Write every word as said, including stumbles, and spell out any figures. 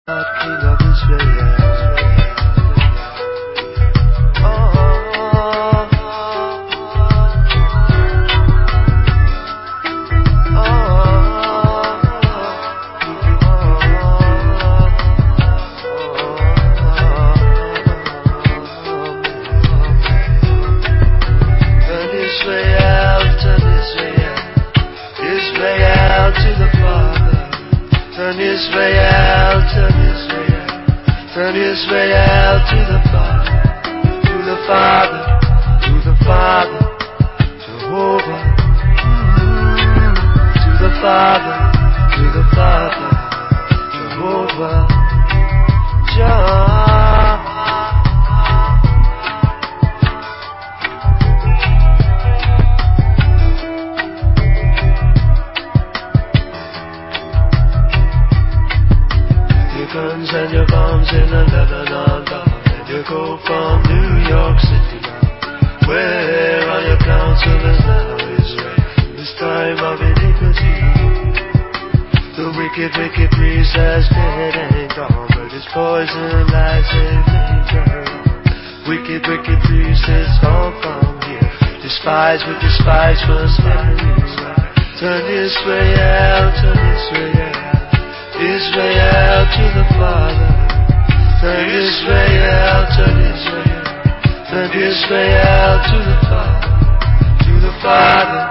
King of Israel. Oh, oh, turn Israel, turn Israel, Israel to the Father. Turn Israel, turn Israel, turn Israel to the Father, to the Father, to the Father, Jehovah, mm, to the Father, to the Father, Jehovah, Jah. Guns and your bombs in the Lebanon bomb, and you go from New York City now. Where on your counselors now Israel, this time of iniquity? The wicked, wicked priest has dead and gone, but his poison lies in danger. Wicked, wicked priest is gone from here. Despise with despise must never Israel. Turn Israel, turn Israel, Israel to the Father. Turn Israel, turn Israel, turn Israel to the Father, to the Father.